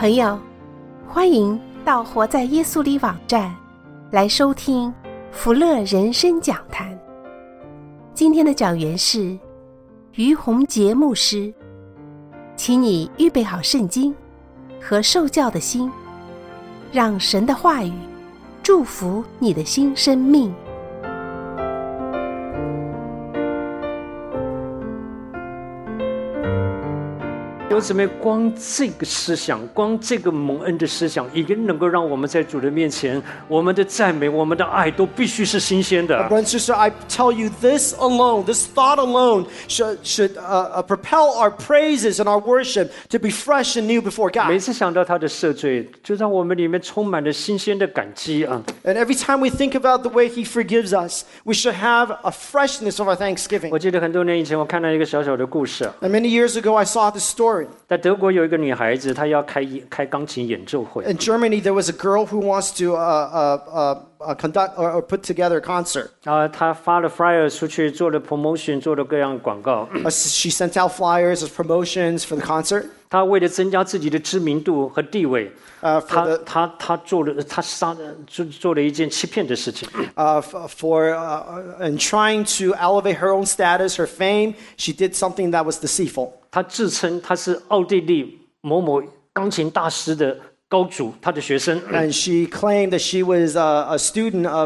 朋友，欢迎到活在耶稣里网站来收听福乐人生讲坛。今天的讲员是于洪杰牧师，请你预备好圣经和受教的心，让神的话语祝福你的新生命。 弟兄姊妹，光这个思想，光这个蒙恩的思想，已经能够让我们在主的面前，我们的赞美，我们的爱都必须是新鲜的。 Brother and sister, I tell you, this alone, this thought alone should propel our praises and our worship to be fresh and new before 每 God. 次想到他的赦罪，就让我们里面充满了新鲜的感激啊！ And every time we think about the way He forgives us, we should have a freshness of our thanksgiving. 我记得很多年以前，我看到一个小小的故事， And many years ago, I saw this story. 在德国有一个女孩子，她要开钢琴演奏会。 In Germany, there was a girl who wants to conduct or put together a concert. 她发了 flyer 出去，做了 promotion， 做了各样广告。 She sent out flyers as promotions for the concert. 她为了增加自己的知名度和地位， For 她做了一件欺骗的事情。 in trying to elevate her own status, her fame, she did something that was deceitful. 她自称她是奥地利某某钢琴大师的高祖，她的学生。 And she claimed that she was a student of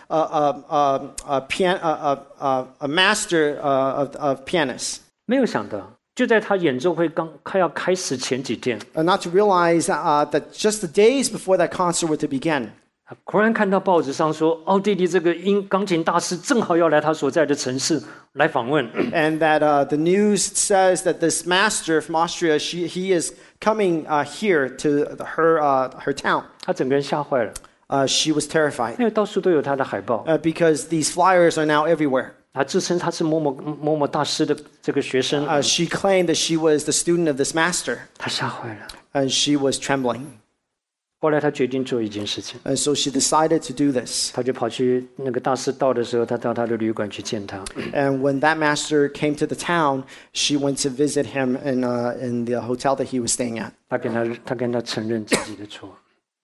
a master of pianists. 没有想到，就在她演奏会快要开始前几天， Not to realize that just the days before that concert were to begin, 忽然看到报纸上说，奥地利这个钢琴大师正好要来他所在的城市来访问。 and that the news says that this master from Austria, he is coming here to her town. 他整个人吓坏了， She was terrified 因为到处都有他的海报。 because these flyers are now everywhere. 他自称他是某某大师的这个学生， She claimed that she was the student of this master, 他吓坏了。 and she was trembling. 后来他决定做一件事情， And so she decided to do this. 他就跑去那个大师到的时候，他到他的旅馆去见他。 And when that master came to the town, she went to visit him in the hotel that he was staying at. 他跟他承认自己的错，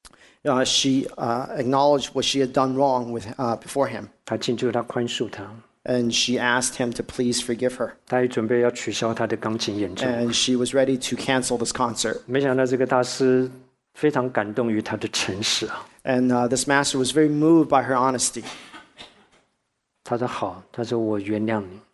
She acknowledged what she had done wrong before him, 他请求他宽恕他， and she asked him to please forgive her. 他也准备要取消他的钢琴演奏。 And she was ready to cancel this concert. 没想到这个大师非常感动于他的诚实啊。 And this master was very moved by her honesty. 他说好，他说我原谅你，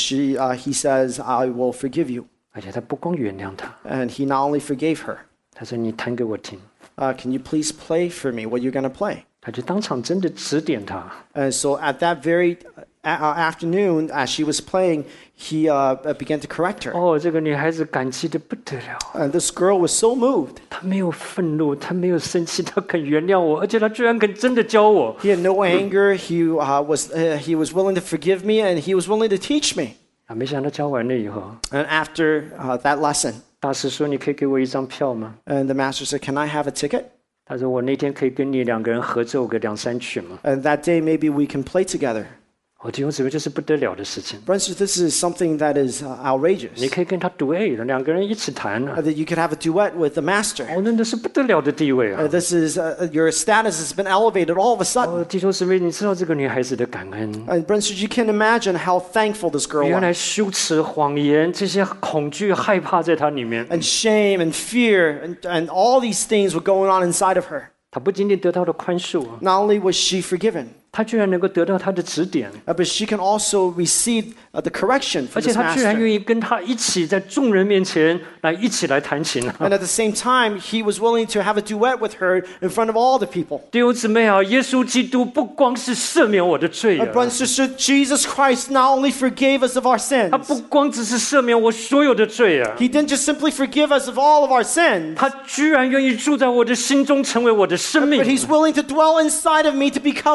He says, I will forgive you. 而且他不光原谅他， And he not only forgave her, 他说你弹给我听， can you please play for me what you're going to play? 他就当场真的指点他。 And so at that very afternoon, as she was playing, he began to correct her. 哦，这个女孩子感激的不得了， And this girl was so moved. 她没有愤怒，她没有生气，她肯原谅我，而且她居然肯真的教我。 He had no anger. He was willing to forgive me, and he was willing to teach me. 啊，没想到教完了以后， And after that lesson, 大师说：“你可以给我一张票吗 and the master said, "Can I have a ticket?" ？” 他说：“我那天可以跟你两个人合奏个2-3曲吗 And that day, maybe we can play together.？” 我弟兄姊妹，这是不得了的事情。 Friends, this is something that is 你 outrageous. 可以跟他 duet 的，两个人一起弹啊。 That you could have a duet with the master. 哦，那是不得了的地位啊！ This is your status has been elevated all of a sudden. 哦，弟兄姊妹，你知道这个女孩子的感恩？ And friends, you can imagine how thankful this girl 原来 was. 羞耻、谎言这些恐惧、害怕在她里面， And shame and fear and all these things were going on inside of her. 她不仅仅得到了宽恕啊， Not only was she forgiven, 她居然能够得到他的指点， but she can also receive the correction 而 from 且 this 她居然 master. 愿意跟他一起在众人面前一起来弹琴啊！ And at the same time, he was willing to have a duet with her in front of all the people. 弟兄姊妹啊，耶稣基督不光是赦免我的罪啊， Brother and sister, Jesus Christ not only forgave us of our 他不 sins, 光只是赦免我所有的罪啊， he didn't just simply forgive us of all of our sins, 他居然愿意住在我的心中，成为我的生 but 命。 he's willing to dwell inside of me to become my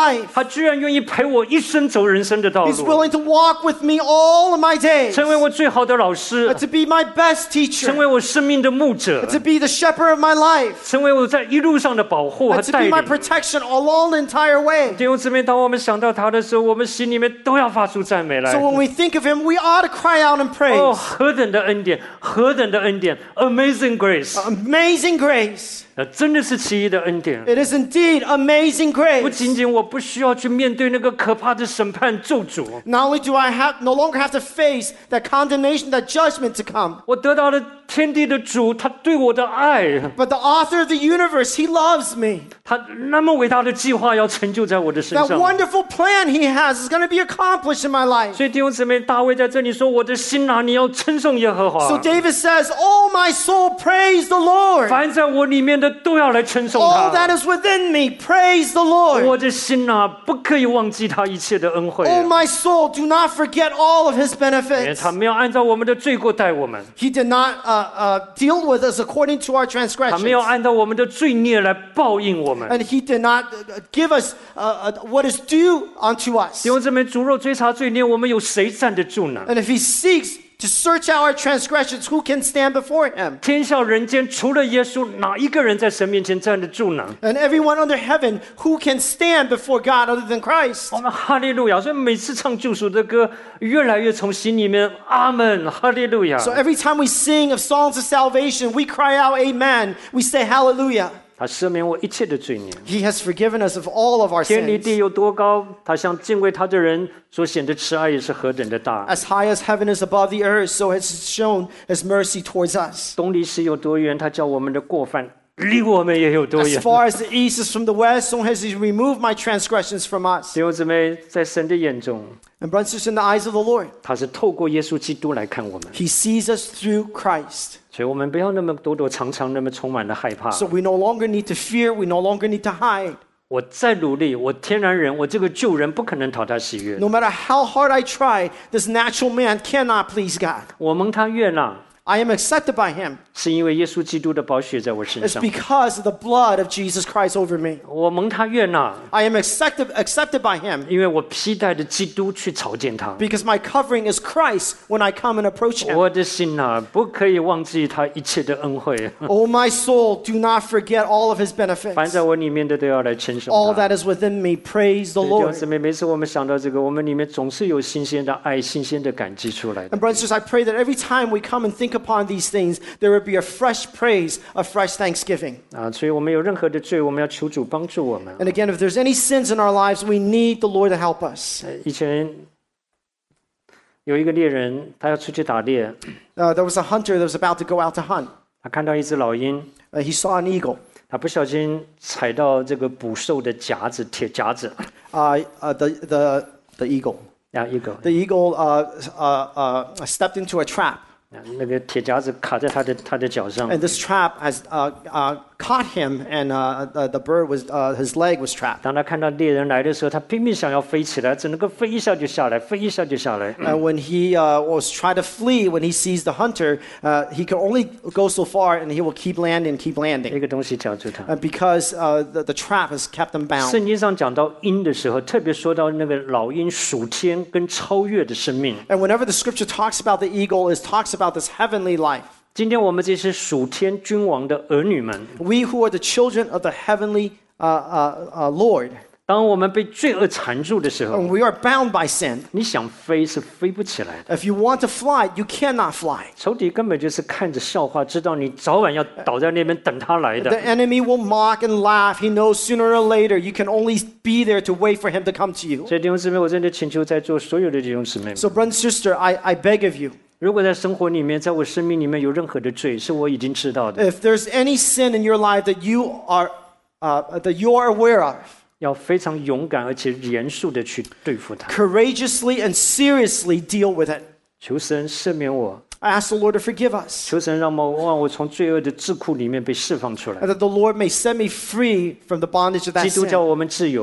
life. 他居然愿意陪我一生走人生的道 He's 路， willing to walk with me all of my days. 成为我最好的老师， To be my best 成 teacher. 为我生命的牧者， To be the shepherd of my life. 成为我在一路上的保护和 To 带 be 领 my。protection along the entire way. 弟兄姊妹，当我们想到他的时候，我们心里面都要发出赞美来。 So when we think of him, we ought to cry out and 哦， praise. 何等的恩典，何等的恩典 ，Amazing Grace， Amazing grace. 真的是奇异的恩典。 It is indeed amazing 不 grace. 仅仅我不需要去面对那个可怕的审判咒诅， Not only do I no longer have to face that condemnation, that judgment to come, 我得到了天地的主，他对我的爱， but the author of the universe, he loves me. 他那么伟大的计划要成就在我的身 That 上。 wonderful plan he has is going to be accomplished in my life. 所以弟兄姊妹，大卫在这里说：“我的心啊，你要称颂耶和华。 So David says, "Oh, my soul, praise the Lord. 凡在我里面的都要来称颂 All that 他。 is within me, praise the Lord. 我的心啊，不可以忘记他一切的恩惠， Oh, my soul, do not forget all of his 因为 benefits." 他没有按照我们的罪过待我们， He did not deal with us according to our 他没有 transgressions. 按照我们的罪孽来报应我们。 And he did not give us what is due unto us. 弟兄姊妹，主若追查罪孽，我们有谁站得住呢？ And if he seeks to search out our transgressions, who can stand before him? 天下人间除了耶稣，哪一个人在神面前站得住呢？ And everyone under heaven, who can stand before God other than Christ? 我们哈利路亚！所以每次唱救赎的歌，越来越从心里面阿门，哈利路亚。 So every time we sing of songs of salvation, we cry out, Amen. We say hallelujah. 他赦免我一切的罪孽， He has forgiven us of all of our 天离 sins. 地有多高，他向敬畏他的人所显的慈爱也是何等的大。 As high as heaven is above the earth, so has he shown his mercy towards us. 东离西有多远，他叫我们的过犯离我们也有多 As 远。 far as the east is from the west, so has he removed my transgressions from us. 弟兄姊妹，在神的眼中， And brothers and sisters, in the eyes of the Lord, 他是透过耶稣基督来看我们， he sees us through Christ. 所以我们不要那么躲躲藏藏，那么充满了害怕。 So we no longer need to fear, we no longer need to hide. 我再努力，我天然人，我这个旧人不可能讨他喜悦。 No matter how hard I try, this natural man cannot please God. 我蒙他悦纳， I am accepted by him. 是因为耶稣基督的宝血在我身 It's 上。 because of the blood of Jesus Christ over me. 我蒙他悦纳， I am accepted by him 因为我披戴着基督去朝见他。 because my covering is Christ when I come and approach him. 我的心啊，不可以忘记他一切的恩惠。 Oh, my soul, do not forget all of his 凡 benefits. 在我里面的都要来称颂 All 他。 that is within me, praise the 弟兄 Lord. 姊妹，每次我们想到这个，我们里面总是有新鲜的爱、新鲜的感激出来的。 And brothers and sisters, I pray that every time we come and think upon these things, there would be a fresh praise, a fresh thanksgiving. 啊，所以我们有任何的罪，我们要求主帮助我们。 And again, if there's any sins in our lives, we need the Lord to help us. 以前有一个猎人，他要出去打猎， There was a hunter that was about to go out to hunt. 他看到一只老鹰， He saw an eagle. 他不小心踩到这个捕兽的夹子，铁夹子 The eagle. 啊，一个 The eagle stepped into a trap. 那个铁夹子卡在他的脚上。 And this trap has caught him, and the bird was his leg was trapped. 当他看到猎人来的时候，他拼命想要飞起来，只能够飞一下就下来，飞一下就下来。 And when he was trying to flee, when he sees the hunter, he can only go so far, and he will keep landing, keep 一 landing, 个东西夹住他。 because the trap has kept him bound. 圣经上讲到鹰的时候，特别说到那个老鹰属天跟超越的生命。 And whenever the scripture talks about the eagle, it talks about this heavenly life. 今天我们这些属天君王的儿女们， We who are the children of the heavenly Lord, 当我们被罪恶缠住的时候， and we are bound by sin. 你想飞是飞不起来的。 If you want to fly, you cannot fly. 仇敌根本就是看着笑话，知道你早晚要倒在那边等他来 The 的。 enemy will mock and laugh. He knows sooner or later you can only be there to wait for him to come to you. 所以弟兄姊妹，我真的请求在座所有的弟兄姊妹们， So, brother and sister, I beg of you, 如果在生活里面，在我生命里面有任何的罪，是我已经知道的， if there's any sin in your life that you are aware of, 要非常勇敢而且严肃的去对付它。 courageously and seriously deal with it. 求神赦免我， I ask the Lord to forgive us, 求神让我从罪恶的桎梏里面被释放出来 and。that the Lord may set me free from the bondage of that 基督 sin. 叫我们自由，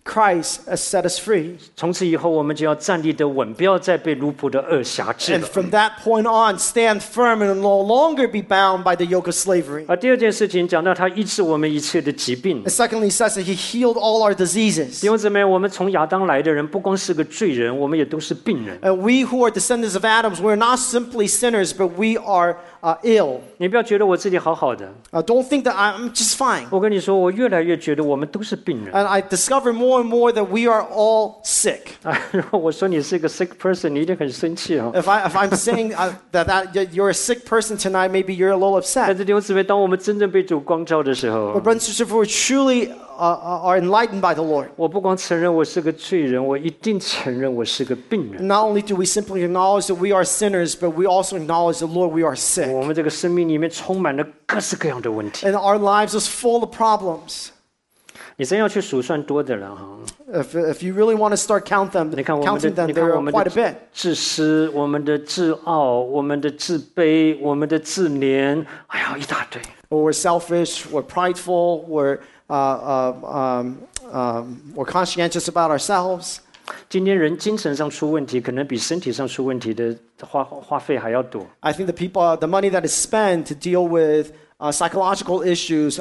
Christ has set us free. 从此以后，我们就要站立得稳，不要再被奴仆的恶辖制 And 了。 from that point on, stand firm and no longer be bound by the yoke of slavery. 第二件事情讲到他医治我们一切的疾病。 And secondly, it says that he healed all our diseases. 弟兄姊妹，我们从亚当来的人，不光是个罪人，我们也都是病人。 And we who are descendants of Adam, we're not simply sinners, but we are ill. 你不要觉得我自己好好的， Don't think that I'm just fine. 我跟你说，我越来越觉得我们都是病人。 And I discover more and more that we are all sick. 如果我说你是一个 sick person， 你一定很生气哦。 If I'm saying that you're a sick person tonight, maybe you're a little 但 upset. 是弟兄姊妹，当我们真正被主光照的时候 But， brothers and sisters, if we truly are enlightened by the Lord, 我不光承认我是个罪人，我一定承认我是个病人。 not only do we simply acknowledge that we are sinners, but we also acknowledge that, Lord, we are sick. 我们这个生命里面充满了各式各样的问题。 And our lives is full of problems. 你真要去数算多的了哈。 If you really want to start counting 你看我们 them, 的，你 there 看我 are 们 quite a 的 bit. 自私，我们的自傲，我们的自卑，我们的自怜，哎呀，一大堆。 We're selfish, we're prideful, we're conscientious about ourselves. 今天人精神上出问题，可能比身体上出问题的花费还要多。 I think the money that is spent to deal with psychological issues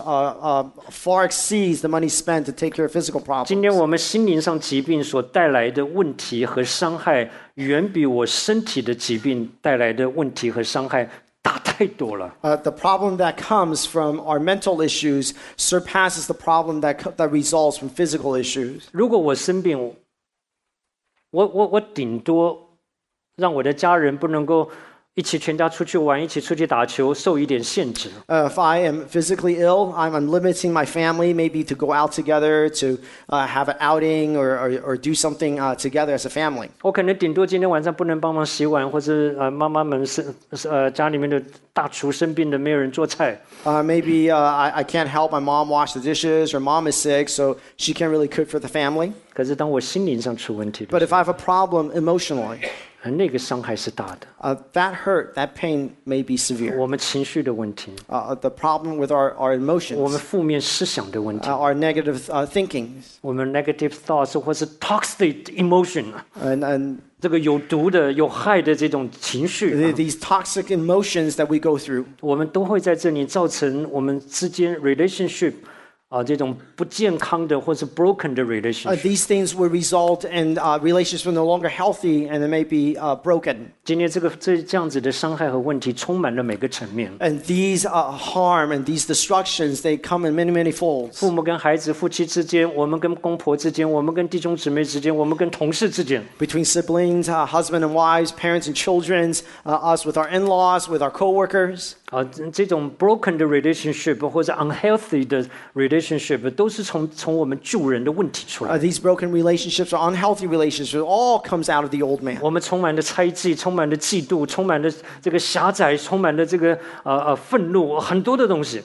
far exceeds the money spent to take care of physical 今天 problems. 我们心灵上疾病所带来的问题和伤害，远比我身体的疾病带来的问题和伤害大太多了。 The problem that comes from our mental issues surpasses the problem that results from physical issues. 如果我生病，我顶多让我的家人不能够一起全家出去玩，一起出去打球，受一点限制。 If I am physically ill, I'm limiting my family maybe to go out together, to have an outing or do something together as a family. 我可能顶多今天晚上不能帮忙洗碗，或者妈妈们家里面的大厨生病的，没有人做菜。 Maybe I can't help my mom wash the dishes, or mom is sick, so she can't really cook for the family. 可是当我心灵上出问题的 But if I have a problem emotionally, 那个伤害是大的。 that hurt, that pain may be severe. 我们情绪的问题， The problem with our 我们 emotions, 负面思想的问题， our negative thinkings, 我们 negative thoughts 或是 toxic emotion， and 这个有毒的、有害的这种情绪， these toxic emotions that we go through. 我们都会在这里造成我们之间 relationship 这种不健康的或是 broken 的 relationship。 These things will result in relationships no longer healthy and they may be broken. 今天这样子的伤害和问题充满了每个层面。 And these harm and these destructions, they come in many, many folds. 父母跟孩子、夫妻之间，我们跟公婆之间，我们跟弟兄姊妹之间，我们跟同事之间， Between siblings, husband and wives, parents and children, us with our in-laws, with our co-workers. 这种 broken 的 relationship 或者 unhealthy 的 relationship 都是从我们旧人的问题出来。 These broken relationships or unhealthy relationships, it all comes out of the old man. 我们充满了猜忌，充满了嫉妒，充满了这个狭窄，充满了这个愤怒，很多的东西。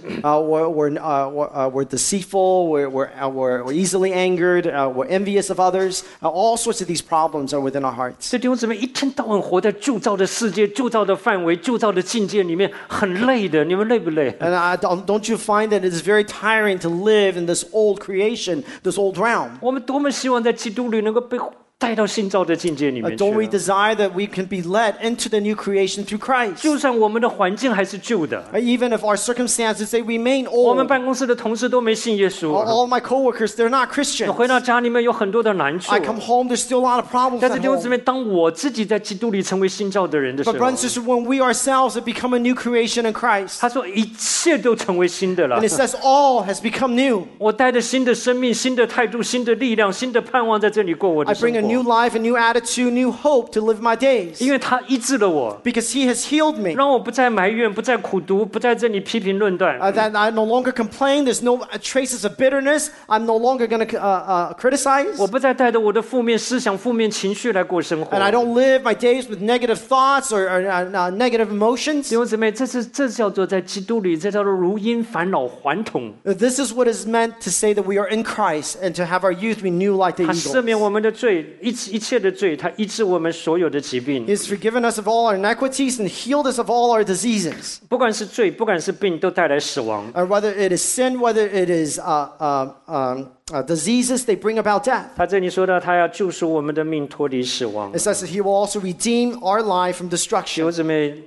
We're deceitful, we're easily angered, we're envious of others. All sorts of these problems are within our hearts. 所以弟兄姊妹一天到晚活在旧造的世界、旧造的范围、旧造的境界里面，很累的。你们累不累？ And don't you find that it is very tiring to live in this old creation, this old realm? 我们多么希望在基督里能够被带到新造的境界里面去 Don't we 啊。 desire that we can be led into the new creation through Christ? 就算我们的环境还是旧的， Even if our circumstances, they remain 我们 old. 办公室的同事都没信耶稣 All of my coworkers, they're not Christians. 回到家里面有很多的难处 I。come home, there's still a lot of problems 但是 at 弟兄姊 home. 妹，当我自己在基督里成为新造的人的时 But 候， brothers and sisters, when we ourselves have become a new creation in Christ, 他说一切都成为新的了 and it。says all has become new. 我带着新的生命、新的态度、新的力量、新的盼望在这里过我 I 的生 bring a new 活， life, a new attitude, new hope to live my days. 因为他医治了我， Because He has healed me. 让我不再埋怨，不再苦读，不在这里批评论断。 That I no longer complain. There's no traces of bitterness. I'm no longer going to criticize. 我不再带着我的负面思想、负面情绪来过生活。 And I don't live my days with negative thoughts or negative emotions. 弟兄姊妹，这叫做在基督里，这叫做如因返老还童。 This is what is meant to say that we are in Christ and to have our youth renew like the 他赦免 eagles. 我们的罪， 一切的罪，他医治我们所有的疾病。 He has forgiven us of all our iniquities and healed us of all our diseases. 不管是罪，不管是病，都带来死亡。 Whether it is sin, whether it is diseases, they bring about death. 他这里说到，他要救赎我们的命，脱离死亡。 It says that He will also redeem our life from 弟 destruction. 兄姊妹，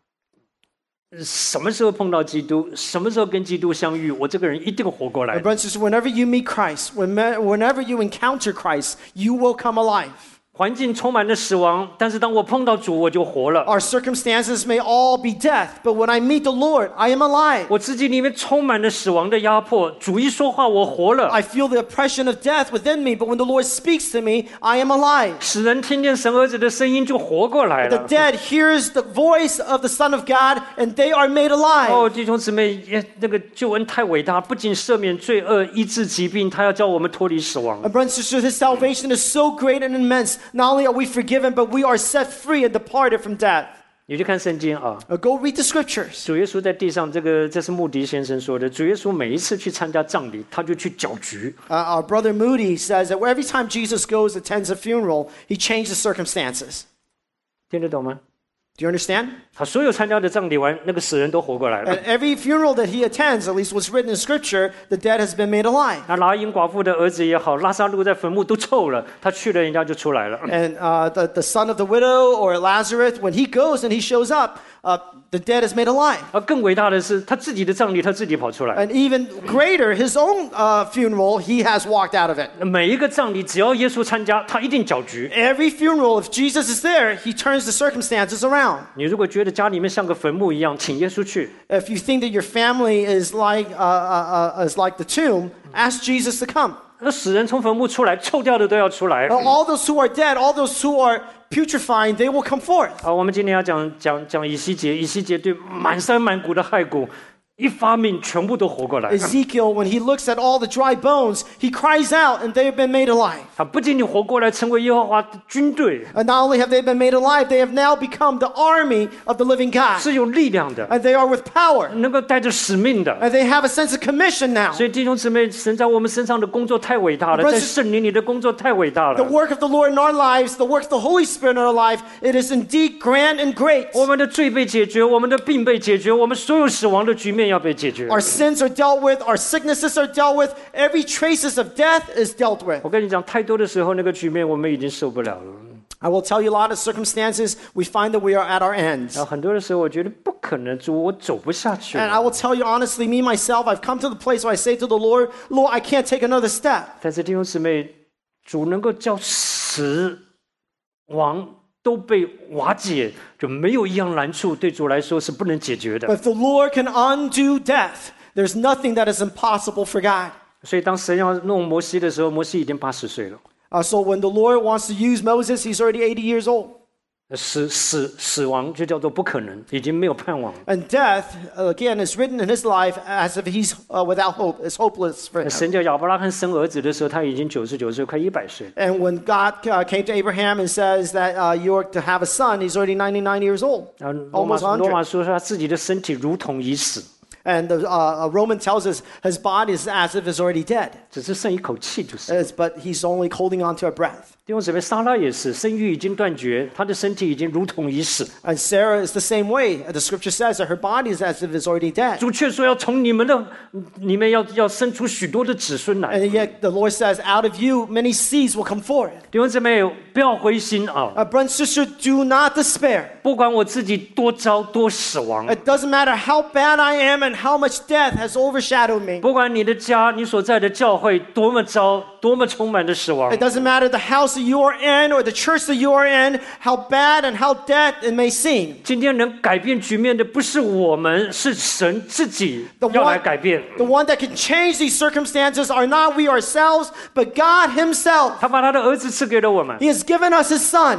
什么时候碰到基督，什么时候跟基督相遇，我这个人一定活过来。 Brothers and sisters, whenever you meet Christ, whenever you encounter Christ, you will come alive. 环境充满了死亡，但是当我碰到主，我就活了。 Our circumstances may all be death, but when I meet the Lord, I am alive. 我自己里面充满了死亡的压迫，主一说话，我活了。 I feel the oppression of death within me, but when the Lord speaks to me, I am alive. 使人听见神儿子的声音，就活过来 The 了。 dead hears the voice of the Son of God, and they are made alive. 哦，弟兄姊妹，那个救恩太伟大，不仅赦免罪恶、医治疾病，他要叫我们脱离死亡。 Brothers and sisters, His salvation is so great and immense. Not only are we forgiven, but we are set free and departed from death. 你去看圣经啊， Go read the scriptures. 主耶稣在地上，这是穆迪先生说的。主耶稣每一次去参加葬礼，他就去搅局。 Our brother Moody says that every time Jesus goes, attends a funeral, he changes circumstances. 听得懂吗？ Do you understand? 他所有参加的葬礼完，那个死人都活过来了。 At every funeral that he attends, at least what's written in scripture, the dead has been made alive. 那拿因寡妇的儿子也好，拉撒路在坟墓都臭了，他去了，人家就出来了。 And the son of the widow or Lazarus, when he goes and he shows up, the dead is made alive. 更伟大的是，他自己的葬礼他自己跑出来。 And even greater, his own funeral, he has walked out of it. 每一个葬礼，只要耶稣参加，他一定搅局。 Every funeral, if Jesus is there, he turns the circumstances around. 你如果觉得家里面像个坟墓一样，请耶稣去。 If you think that your family is like the tomb, ask Jesus to come. 那死人从坟墓出来，臭掉的都要出来。 All those who are dead, all those who are putrefying, they will come forth. 我们今天要讲以西结，以西结对满山满谷的骸骨一发命，全部都活过来。 Ezekiel, when he looks at all the dry bones, he cries out, and they have been made alive. 他不仅仅活过来，成为耶和华的军队， And not only have they been made alive, they have now become the army of the living God. 是有力量的， And they are with power. 能够带着使命的。 And they have a sense of commission now. 所以弟兄姊妹，神在我们身上的工作太伟大了， Brothers- 在圣灵里的工作太伟大 The 了。 work of the Lord in our lives, the work of the Holy Spirit in our life, it is indeed grand and great. 我们的罪被解决，我们的病被解决，我们所有死亡的局面要被解决。 Our sins are dealt with, our sicknesses are dealt with, every traces of death is dealt with. 我跟你讲，太多的时候，那个局面我们已经受不了了。 I will tell you a lot of circumstances, we find that we are at our ends. 很多的时候，我觉得不可能，主，我走不下去 And 了。 I will tell you honestly, me myself, I've come to the place where I say to the Lord, Lord, I can't take another step. 但是弟兄姊妹，主能够叫死亡都被瓦解，就没有一样难处对主来说是不能解决的。 But if the Lord can undo death, there's nothing that is impossible for God. 所以当神要弄摩西的时候，摩西已经80岁了。 So when the Lord wants to use Moses, he's already 80 years old. 死亡就叫做不可能，已经没有盼望。 And death, again, is written in his life as if he's without hope. It's hopeless for him. 神叫亚伯拉罕生儿子的时候，他已经99岁，快100岁。 And when God came to Abraham and says that you're to have a son, he's already 99 years old. 然后罗 Almost 马 100. 说他自己的身体如同已死， And the Roman tells us his body is as if it's already dead. 只是剩一口气就是。 But he's only holding on to a breath. 弟兄姊妹，撒拉也是生育已经断绝，她的身体已经如同已死。 And Sarah is the same way. The scripture says that her body is as if it's already dead. 主却说要从你们的里面要生出许多的子孙来。 And yet the Lord says, out of you, many seeds will come forth. 弟兄姊妹，不要灰心啊！ Brother and sister, do not despair. 不管我自己多糟多死亡， It doesn't matter how bad I am and how much death has overshadowed me. 不管你的家、你所在的教会多么糟，多么充满了死亡 It，doesn't matter the house that you are in or the church that you are in, how bad and how dead it may seem. 今天能改变局面的不是我们，是神自己要来改变。 The one that can change these circumstances are not we ourselves, but God Himself. 他把他的儿子赐给了我们， He has given us His Son.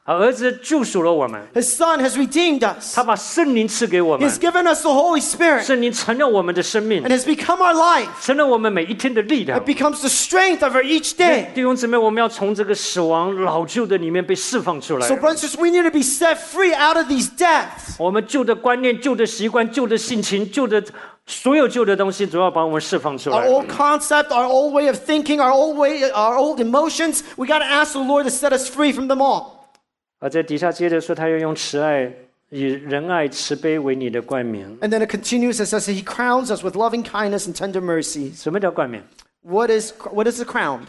儿子救赎了我们， His Son has redeemed us. 他把圣灵赐给我 He 们， has given us the Holy Spirit 圣灵成了我们的生命 and，has become our life. 成了我们每一天的力量 It。becomes the strength of our each day. 弟兄姊妹，我们要从这个死亡老旧的里面被释放出来 So, brothers and sisters, we need to be set free out of these deaths. 我们旧的观念、旧的习惯、旧的性情、旧的所有旧的东西，主要把我们释放出 Our 来。 old concept, our old way of thinking, our old emotions, we got to ask the Lord to set us free from them all. 而在底下接着说，他要用慈爱、以仁爱、慈悲为你的冠冕。 And then it continues and says He crowns us with loving kindness and tender mercies. 什么叫冠冕？ What is a crown?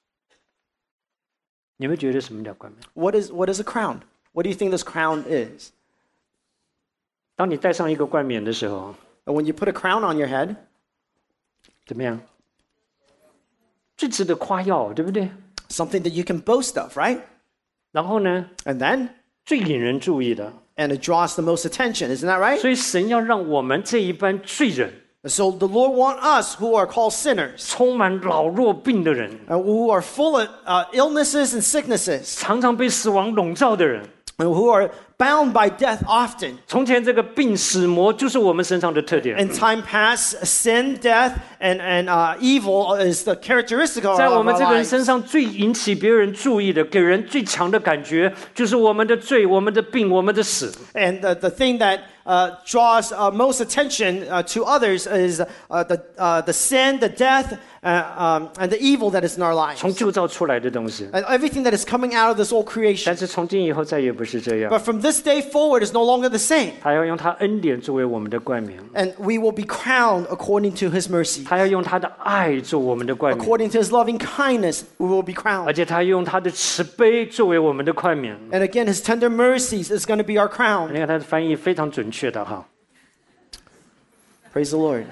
你们觉得什么叫冠冕？ What is a crown? What do you think this crown is? 当你戴上一个冠冕的时候， And when you put a crown on your head, 怎么样？最值得夸耀，对不对？ something that you can boast of, right? 然后呢， And then, 最引人注意的， and it draws the most attention, isn't that right? 所以神要让我们这一班罪人， So the Lord wants us who are called sinners, 充满老弱病的人， who are full of illnesses and sicknesses, 常常被死亡笼罩的人。 and who are bound by death often. 从前这个病死魔就是我们身上的特点， In time past, sin, death, and evil is the characteristic of 在 our 我们这个人 lives. 身上最引起别人注意的，给人最强的感觉，就是我们的罪、我们的病、我们的死。 And the thing that draws most attention to others is the sin, the death, and the evil that is in our lives. 从旧造出来的东西， And everything that is coming out of this old creation. 但是从今以后再也不是这样。 But from this day forward, it's no longer the same. 他要用他恩典作为我们的冠冕， And we will be crowned according to His mercy. 他要用他的爱做我们的冠冕， According to His loving kindness, we will be 而 crowned. 且他用他的慈悲作为我们的冠冕。 And again, His tender mercies is going to be our crown. 你看他的翻译非常准确的哈。 Praise the Lord.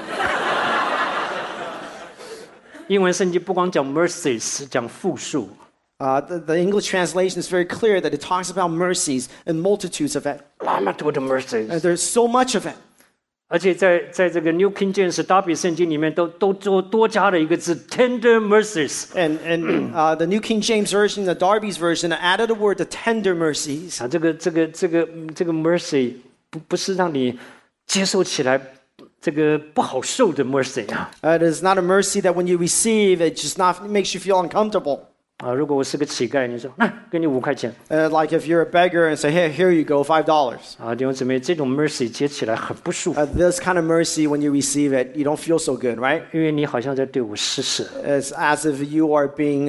英文圣经不光讲 mercies， 讲复数。 The English translation is very clear that it talks about mercies and multitudes of it. 那么多的 mercies， And there's so much of it. 而且在这个 New King James 达比圣经里面都多加了一个字 tender mercies。 And the New King James Version, the Darby's version, added a word, the tender mercies. 啊，这个 mercy 不是让你接受起来这个不好受的 mercy 啊。 It is not a mercy that when you receive, it just not it makes you feel uncomfortable. 啊，如果我是个乞丐，你说那给你5块钱 Like if you're a beggar and say, hey, here you go, $5. 啊，弟兄姊妹，这种 mercy 接起来很不舒服， This kind of mercy, when you receive it, you don't feel so good, right? 因为你好像在对我施舍， It's as if you are being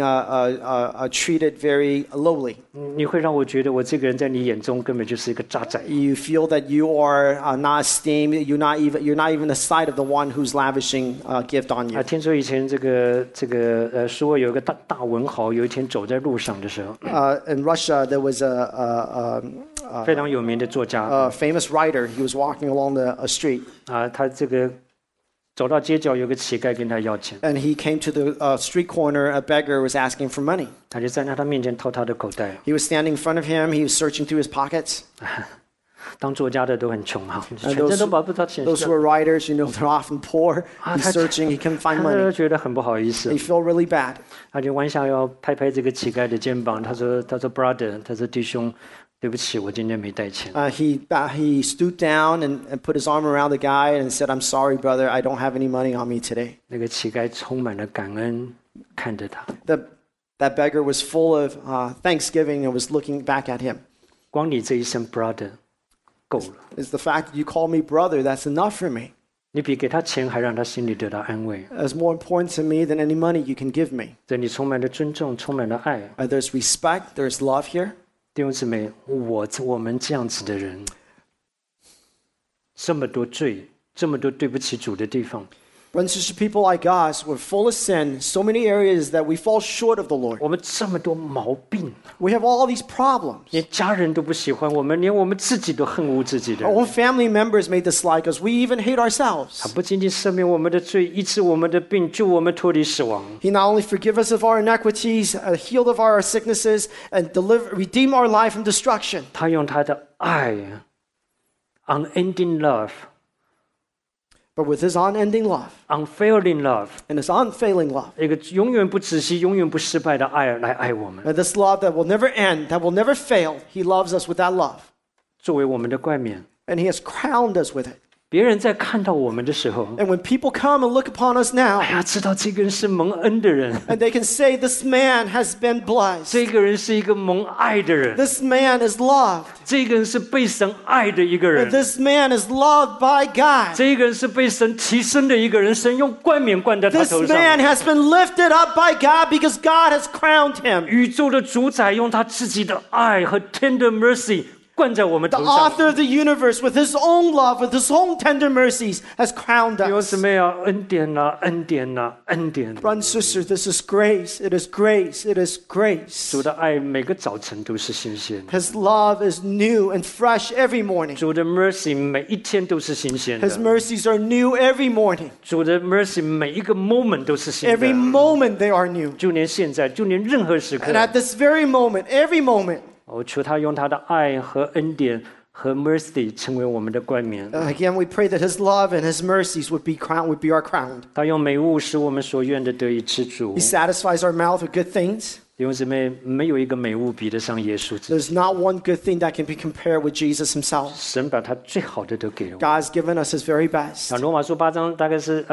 treated very lowly. 你会让我觉得我这个人在你眼中根本就是一个渣仔。 You feel that you are not esteemed. You're not even the sight of the one who's lavishing a gift on 啊， you. 听说以前这个说有一个大文豪，有一天走在路上的时候， In Russia, there was a 非常有名的作家 famous writer. He was walking along a street, 啊，他这个走到街角，有个乞丐跟他要钱， and he came to the street corner. A beggar was asking for money. 他就站在他面前掏他的口袋。 He was standing in front of him. He was searching through his pockets. 当作家的都很穷哈， And 全身都找不到钱， those who are writers, you know, they're often poor. He's 他- searching. He can't find 他 money. 觉得很不好意思 They，feel really bad. 他就弯下腰拍这个乞丐的肩膀，他说 brother， 他说弟兄，对不起，我今天没带钱。 He stooped down and put his arm around the guy and said, I'm sorry, brother. I don't have any money on me today. 那个乞丐充满了感恩，看着他， That beggar was full of thanksgiving and was looking back at him. 光你这一声 brother 够了， It's the fact that you call me brother, that's enough for me. 你比给他钱还让他心里得到安慰。 It's more important to me than any money you can give me. 这里充满了尊重，充满了爱。 There's respect, there's love here. 弟兄姊妹，我们这样子的人，这么多罪，这么多对不起主的地方， Brothers and sisters, people like us, we're full of sin, so many areas that we fall short of the Lord. 我们这么多毛病， We have all these problems. 连家人都不喜欢我们，连我们自己都恨恶自己的 Our。own family members may dislike us. We even hate 他 ourselves. 不仅仅赦免我们的罪，医治我们的病，救我们脱离死亡。 He not only forgives us of our iniquities, healed of our sicknesses, and redeem our life from destruction. 他用他的爱，unending love， but with his unending love unfailing love， and his unfailing love. 一个永远不止息、永远不失败的爱来爱我们， And this love that will never end, that will never fail, he loves us with that love. 作为我们的冠冕。 And he has crowned us with it. 别人在看到我们的时候， And when people come and look upon us now, 哎呀，知道这个人是蒙恩的人， and they can say, this man has been blessed. 这个人是一个蒙爱的人， This man is loved. 这个人是被神爱的一个人， This man is loved by God. 这个人是被神提升的一个人，神用冠冕冠在他 This 头 man 上。 has been lifted up by God because God has crowned him. 宇宙的主宰用他自己的爱和 tender mercy 冠在我们 The 头上。 author of the universe, with his own love, with his own tender mercies, has crowned 弟兄 us. 姊妹啊，恩典啊，恩典啊，恩典！ Brothers and sisters, this is grace. It is grace. It is grace. 主的爱每个早晨都是新鲜的， His love is new and fresh every morning. 主的 mercy 每一天都是新鲜 His 的， mercies are new every morning. 主的 mercy 每一个 moment 都是新 Every 的， moment they are new. 就连现在，就连任何时刻 And，at this very moment, every moment, 我求他用他的爱和恩典和 mercy 成为我们的冠冕。 again, we pray that His love and His mercies would be our crown. 他用美物使我们所愿的得以知足 He。satisfies our mouth with good things. 弟兄姊妹，没有一个美物比得上耶稣自己。 There's not one good thing that can be compared with Jesus Himself. 神把他最好的都给了我。 God's given us His very best. 罗马书8章大概是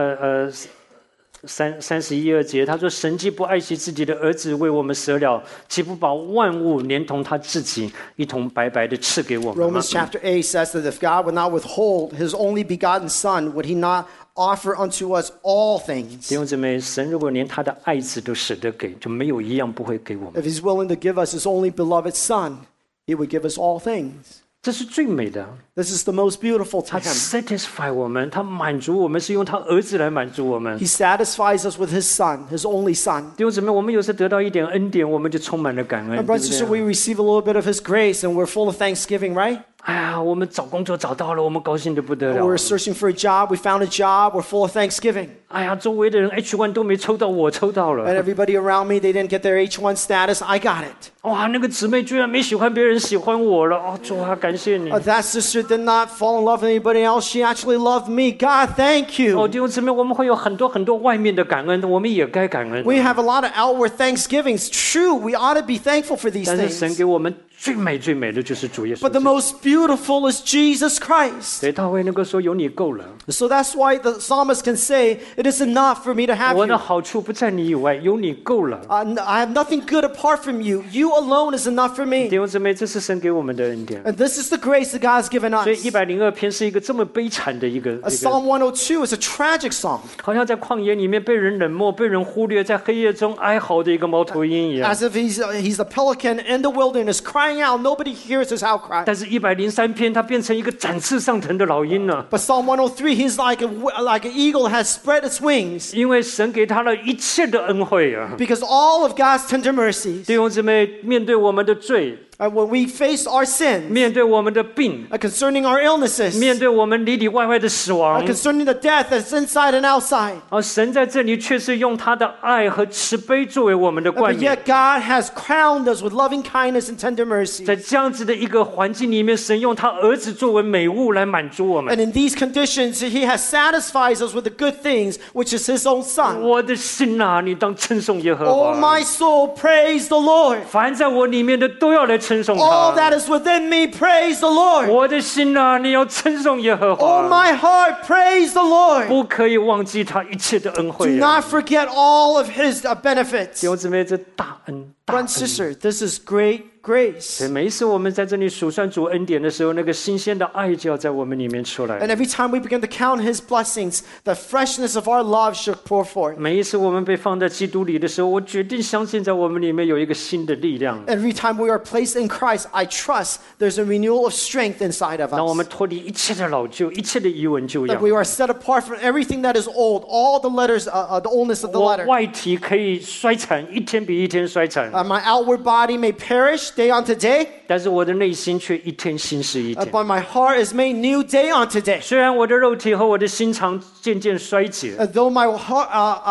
31、32节，他说：“神既不爱惜自己的儿子为我们舍了，岂不把万物连同他自己一同白白的赐给我们吗？” Romans chapter 8 says that if God would not withhold His only begotten Son, would He not offer unto us all 弟 things? 兄姊妹，神如果连他的爱子都舍得给，就没有一样不会给我们。 If He's willing to give us His only beloved Son, He would give us all things. 这是最美的， This is the most beautiful to 他 Him. satisfy 我们，他满足我们，是用他儿子来满足我们。 He satisfies us with His Son, His only Son. 弟兄姊妹，我们有时得到一点恩典，我们就充满了感恩， And 对 brothers 不 and sisters, 对？ we receive a little bit of His grace and we're full of thanksgiving, right? 哎呀，我们找工作找到了，我们高兴的不得了 We're。searching for a job, we found a job, we're full of thanksgiving. 哎呀，周围的人 H1 都没抽到，我抽到 And 了。 everybody around me, they didn't get their H1 status, I got it. 哇，那个姊妹居然没喜欢别人，喜欢我了。哦，主啊，感谢你。 That sister did not fall in love with anybody else, she actually loved me. God, thank 哦， you. 弟兄姊妹，我们会有很多很多外面的感恩，我们也该感恩。 We have a lot of outward thanksgivings. True, we ought to be thankful for these 但是神 things. 给我们最美最美的就是主耶稣 But the 基督。 most beautiful is Jesus Christ. 所以大卫能够说有你够了， So that's why the psalmist can say, it is enough for me to have 我的 you. 好处不在你以外，有你够了。 I have nothing good apart from you. You alone is enough for 弟 me. 兄姊妹，这是神给我们的恩典。 And this is the grace that God has given 所以 us. 102篇是一个这么悲惨的一个， Psalm 102 is a tragic psalm. 好像在旷野里面被人冷漠、被人忽略，在黑夜中哀嚎的一个猫头鹰一样。 As if he's a pelican in the wilderness crying out. Nobody hears his outcry. 但是103篇，它变成一个展翅上腾的老鹰了， But Psalm 103, he's like an eagle has spread its wings 因为神给他了一切的恩惠啊！ because all of God's tender mercies. 弟兄姊妹，面对我们的罪， When we face our sins, 面对我们的病， concerning our illnesses, 面对我们里里外外的死亡， concerning the death that's inside and outside. 而神在这里却是用他的爱和慈悲作为我们的冠 But 冕。 yet God has crowned us with loving kindness and tender mercy. 在这样子的一个环境里面，神用他儿子作为美物来满足我们。 And in these conditions, He has satisfied us with the good things, which is His own Son. 我的心啊，你当称颂耶和 Oh, 华。 my soul, praise the Lord. 凡在我里面的都要来称颂 All 他。 that is within me, praise the Lord. 我的心啊，你要称颂耶和 Oh, 华， my heart, praise the Lord. 不可以忘记他一切的恩 Do 惠啊！ not forget all of His benefits. 弟兄姊妹，这大恩大 Brother 恩 and。sister, this is great grace. 所以每一次我们在这里数算主恩典的时候，那个新鲜的爱就要在我们里面出 And 来。 every time we begin to count His blessings, the freshness of our love should pour forth. 每一次我们被放在基督里的时候，我决定相信在我们里面有一个新的力量， Every time we are placed in Christ, I trust there's a renewal of strength inside of 让我们 us. 脱离一切的老旧，一切的遗文旧 That 样。 we are set apart from everything that is old, all the letters, the oldness of the 我 letter. 外体可以衰残，一天比一天衰残， My outward body may perish day unto day, 但是我的内心却一天新似一天。 but my heart is made new day unto day. 虽然我的肉体和我的心肠渐渐衰竭， Though my heart,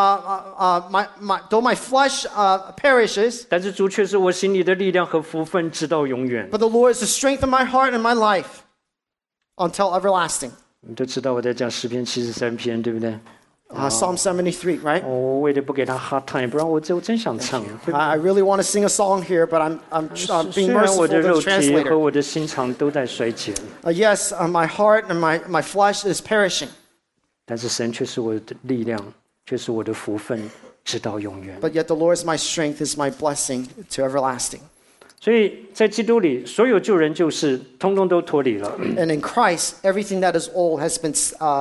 though my flesh perishes, 但是主却是我心里的力量和福分，直到永远。 but the Lord is the strength of my heart and my life until everlasting. 你都知道我在讲诗篇73篇，对不对？ Psalm 73, right? 我为了不给他 hard time，不然我真想唱。 I really want to sing a song here, but I'm 虽 being 然 merciful 我 to 的 the 肉体和 translator. 我的心肠都在衰减， Yes, my heart and my flesh is perishing, 但是神却是我的力量，却是我的福分，直到永远。 but yet the Lord is my strength, is my blessing to everlasting. 所以在基督里，所有旧人旧事，通通都脱离了。 And in Christ, everything that is old has been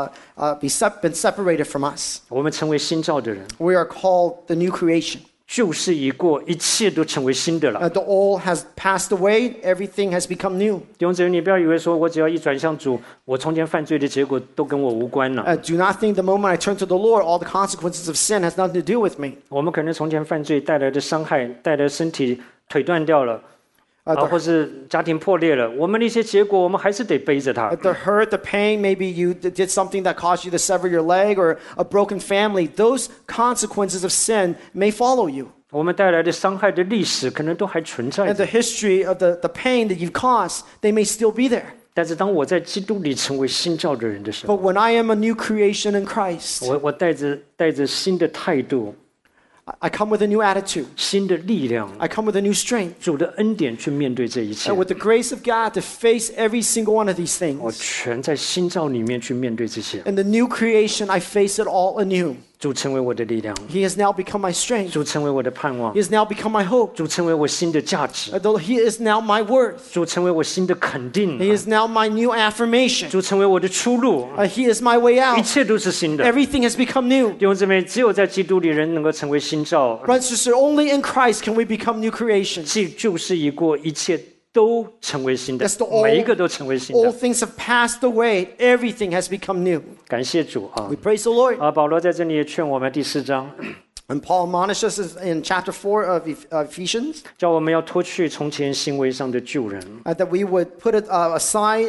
separated from us. 我们成为新造的人， We are called the new creation. 旧事已过，一切都成为新的了。 The old has passed away, everything has become new. 弟兄姊妹，你不要以为说我只要一转向主，我从前犯罪的结果都跟我无关了。 Do not think the moment I turn to the Lord, all the consequences of sin has nothing to do with me. 我们可能从前犯罪带来的伤害，带来身体腿断掉了，或是家庭破裂了，我们的一些结果，我们还是得背着它。 The hurt, the pain, maybe you did something that caused you to sever your leg or a broken family. Those consequences of sin may follow you. 我们带来的伤害的历史可能都还存在 And 着 the history of the pain that you've caused, they may still be there. 但是当我在基督里成为新造的人的时候， But when I am a new creation in Christ, 我带着新的态度、 I come with a new attitude. 新的力量、 I come with a new strength. 主的恩典去面对这一切 And。with the grace of God to face every single one of these 我 things. 全在新造里面去面对这些。 In the new creation, I face it all anew. 主成为我的力量， He has now become my strength. 主成为我的盼望 He，has now become my hope. 主成为我新的价值， He is now my worth. 主成为我新的肯定， He is now my new affirmation. 主成为我的出路， He is my way 一 out. 切都是新的。 Everything has become new. 弟兄姊妹，只有在基督里人能够成为新造， Brothers and sisters, only in Christ can we become new creations. 既旧事已过，一切都成为新的 That's the，old- 每一个都成为新 All 的。 things have passed away. Everything has become new. 感谢主啊！ We praise the Lord. 保罗在这里也劝我们第4章， And Paul admonishes us in chapter 4 of Ephesians 叫我们要脱去从前行为上的旧人， that we would put it aside,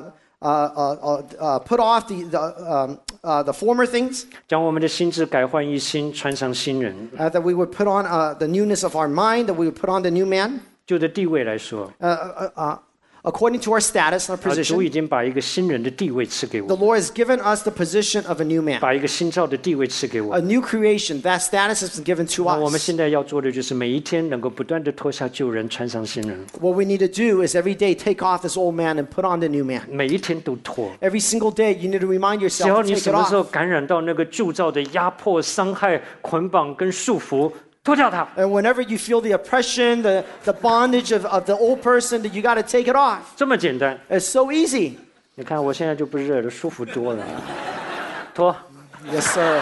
put off the former things, 将我们的心智改换一新，穿上新人。 that we would put on the newness of our mind, that we would put on the new man, 就的地位来说， according to our status and our 主 position. 已经把一个新人的地位赐给 The 我， Lord has given us the position of a new man, 把一个新造的地位赐给我 a。new creation. That status has been given to 那我们 us. 现在要做的就是每一天能够不断的脱下旧人，穿上新人， What we need to do is every day take off this old man and put on the new man. 每一天都脱。 Every single day, you need to remind 只 yourself 要 to 你 take 什 it 么时候 off. 感染到那个旧造的压迫、伤害、捆绑跟束缚，脱掉它， And whenever you feel the oppression, the bondage of the old person, that you got to take it off. 这么简单。 It's so easy. 你看我现在就不热了，舒服多了。脱， Yes, sir.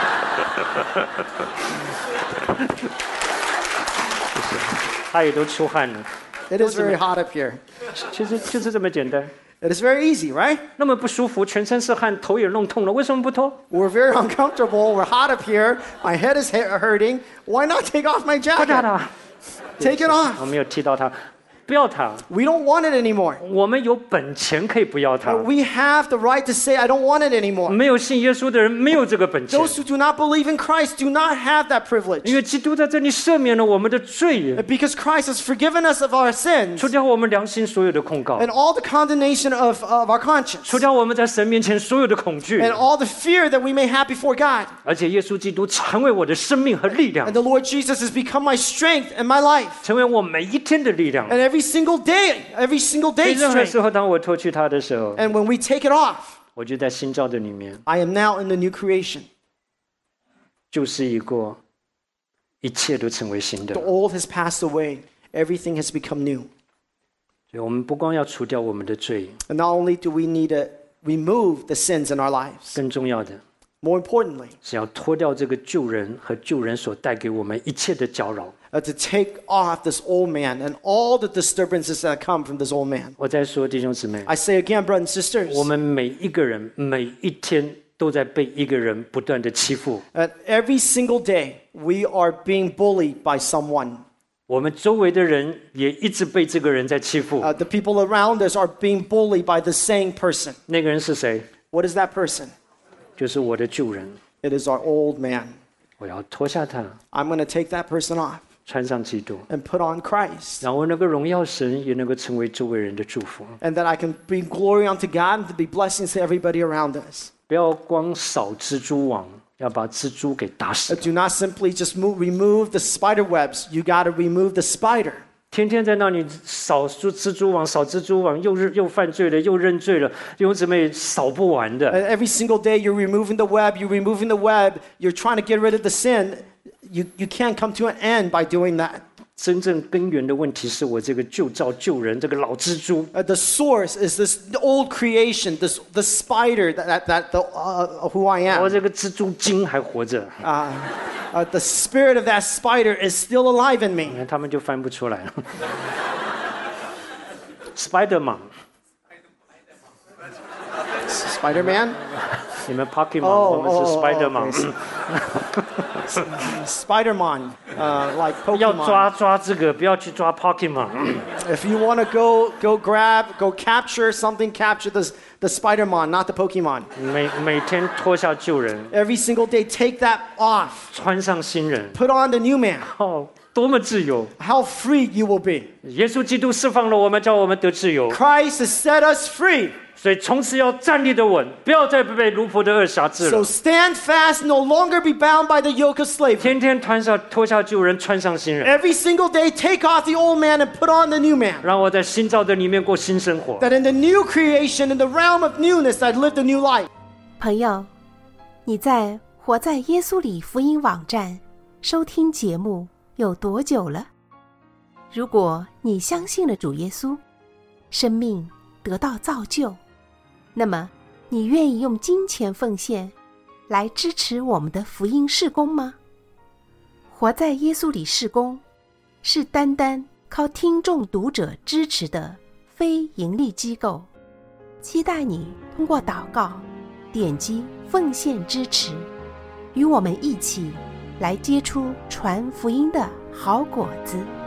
他也都出汗了。 It is very hot up here. 其实就是这么简单。 It is very easy, right? 那么不舒服，全身是汗，头也弄痛了，为什么不脱？ We're very uncomfortable. We're hot up here. My head is hurting. Why not take off my 脱掉 jacket? 它。 Take it off. 我没有踢到它，不要它。 We don't want it anymore. 我们有本钱可以不要它。 We have the right to say, I don't want it anymore. 没有信耶稣的人没有这个本钱， Those who do not believe in Christ do not have that 因 privilege. 为基督在这里赦免了我们的罪， Because Christ has forgiven us of our sins 除掉我们良心所有的控告， and all the condemnation of our conscience 除掉我们在神面前所有的恐惧， and all the fear that we may have before God. 而且耶稣基督成为我的生命和力量 And，the Lord Jesus has become my strength and my life. 成为我每一天的力量。 And every single day 所以 day's 任何 strength. 时候，当我脱去它的时候， And when we take it off, 我就在新造的里面， I am now in the new creation. 旧事已过，一切都成为新的。 The old has passed away. Everything has become new. 所以我们不光要除掉我们的罪， And not only do we need to remove the sins in our lives, 更重要的 more importantly, 是要脱掉这个旧人和旧人所带给我们一切的搅扰。 to take off this old man and all the disturbances that come from this old man. 我再说，弟兄姊妹， I say again, brothers and sisters, 我们每一个人每一天都在被一个人不断的欺负， that every single day we are being bullied by someone. 我们周围的人也一直被这个人在欺负。 The people around us are being bullied by the same person. 那个人是谁？ What is that person? 就是我的旧人。 It is our old man. 我要脱下他， I'm going to take that person off. 穿上基督， and put on Christ. 然后能够荣耀神，也能够成为周围人的祝福。 And that I can bring glory unto God and to be blessings to everybody around us. 不要光扫蜘蛛网，要把蜘蛛给打死。 Do not simply just remove the spider webs. You got to remove the spider. 天天在那里扫蜘蛛网，扫蜘蛛网，又犯罪了，又认罪了，弟兄姊妹扫不完的。 And every single day you're removing the web, you're removing the web, you're trying to get rid of the sin. You can't come to an end by doing that. 真正根源的问题是我这个旧造旧人，这个老蜘蛛。 The source is this old creation, the spider who I 我 am. 这个蜘蛛精还活着， The spirit of that spider is still alive in me. 他们就翻不出来了。Spider-Man， Spider-Man? 你们 Pokemon， 我们是 Spider-Man。 Spider-Man, like 要 Pokemon. 抓这个，不要去抓 Pokemon。 If you want to go grab, go capture something, capture the Spider-Man, not the Pokemon. 每天脱下旧人， Every single day, take that off. 穿上新人， Put on the new man. 哦，多么自由！ How free you will be. 耶稣基督释放了我们，叫我们得自由。 Christ has set us free. 所以从此要站立的稳，不要再被奴仆的恶辖制 So 了。 stand fast, no longer be bound by the yoke of slavery. 天天脱下旧人，穿上新人， Every single day, take off the old man and put on the new man. 让我在新造的里面过新生活。 That in the new creation, in the realm of newness, I'd live the new life. 朋友，你在活在耶稣里福音网站收听节目有多久了？如果你相信了主耶稣，生命得到造就，那么你愿意用金钱奉献来支持我们的福音事工吗？活在耶稣里事工是单单靠听众读者支持的非盈利机构，期待你通过祷告点击奉献支持，与我们一起来结出传福音的好果子。